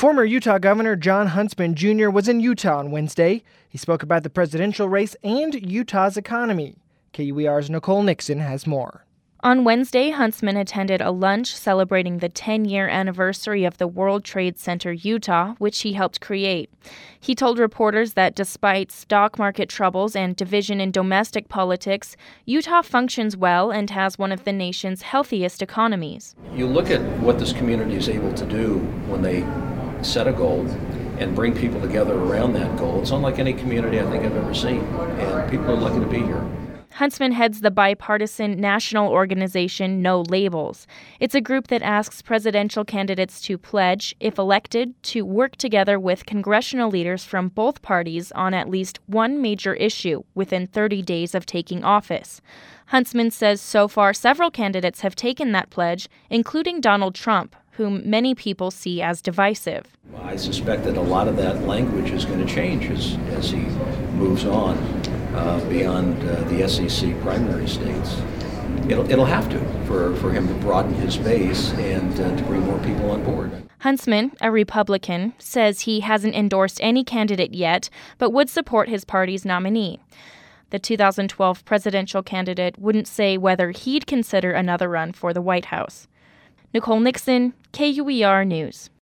Former Utah Governor Jon Huntsman Jr. was in Utah on Wednesday. He spoke about the presidential race and Utah's economy. KUER's Nicole Nixon has more. On Wednesday, Huntsman attended a lunch celebrating the 10-year anniversary of the World Trade Center Utah, which he helped create. He told reporters that despite stock market troubles and division in domestic politics, Utah functions well and has one of the nation's healthiest economies. You look at what this community is able to do when they set a goal and bring people together around that goal. It's unlike any community I think I've ever seen, and people are lucky to be here. Huntsman heads the bipartisan national organization No Labels. It's a group that asks presidential candidates to pledge, if elected, to work together with congressional leaders from both parties on at least one major issue within 30 days of taking office. Huntsman says so far several candidates have taken that pledge, including Donald Trump, whom many people see as divisive. I suspect that a lot of that language is going to change as he moves on beyond the SEC primary states. It'll have to for him to broaden his base and to bring more people on board. Huntsman, a Republican, says he hasn't endorsed any candidate yet, but would support his party's nominee. The 2012 presidential candidate wouldn't say whether he'd consider another run for the White House. Nicole Nixon, KUER News.